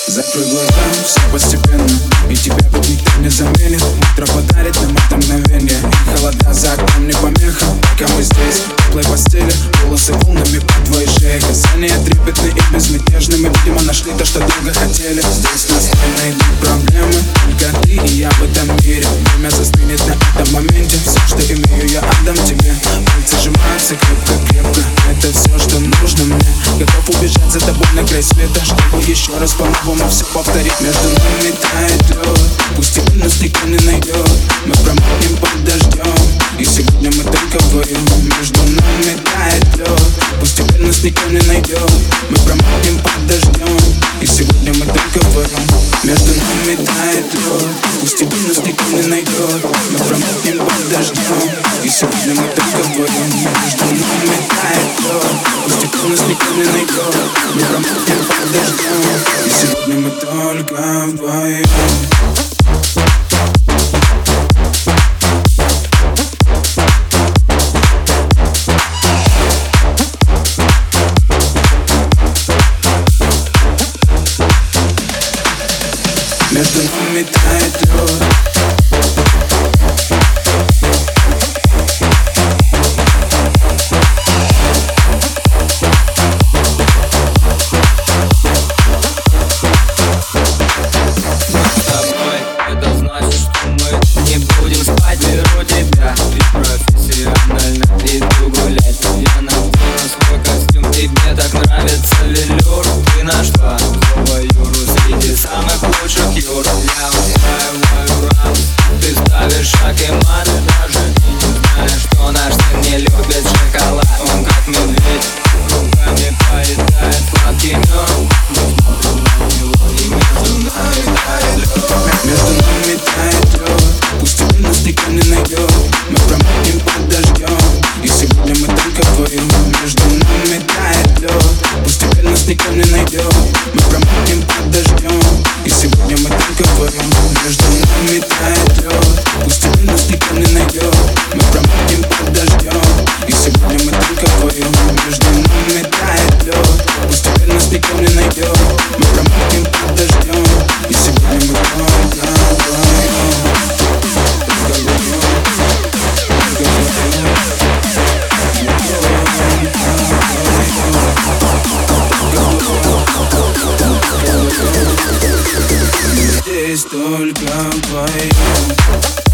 Закрой глаза, все постепенно, и тебя тут никто не заменит. Утро подарит нам это мгновение, и холода за окном не помеха. Пока мы здесь, в теплой постели, волосы волнами по твоей шее. Касания трепетны и безмятежны, мы, видимо, нашли то, что долго хотели. Здесь нас не найдут проблемы, только ты и я в этом мире. Время застынет на этом моменте, все, что имею, я отдам тебе. Пальцы сжимаются крепко-крепко, это все, что нужно мне. Готов убежать за тобой на край света, чтобы еще раз по-новому все повторить. Между нами тает лед, пусть теперь нас никто не найдет. Мы промокнем под дождем, и сегодня мы только вдвоем. Между нами тает лед, пусть теперь нас никто не найдет. Мы промокнем под дождем, и сегодня мы только вдвоем. Между нами тает лед, пусть теперь нас никто не найдет. Мы промокнем под дождем, и сегодня мы только вдвоем. Между нами тает лед, пусть теперь нас никто не найдет. Мы промокнем под дождем, и сегодня мы только вдвоем. Между нами тает лед. Беру тебя, ведь профессионально иду гулять. Я надену свой костюм, тебе так нравится велюр. Ты нашла злого Юру среди самых лучших Юр. Я устраиваю раунд, ты ставишь шаг и мат. Даже и не знаешь, что наш сын не любит шоколад. Он как медведь, руками поедает сладкий мед. Мы смотрим на него, и между нами тает лед. Между нами тает лед, пусть теперь нас никто не найдет. Мы промокнем под дождем, и сегодня мы только вдвоем. Между нами тает лед, пусть теперь нас никто не найдет. Мы промокнем под дождем, и сегодня мы только вдвоем. Между нами тает лед, пусть теперь нас никто не найдет. Мы промокнем под дождем, и сегодня мы только вдвоем. Между нами тает лед, пусть теперь нас никто не найдет. Мы промокнем под дождем, и сегодня мы только вдвоем. Здесь только вдвоем.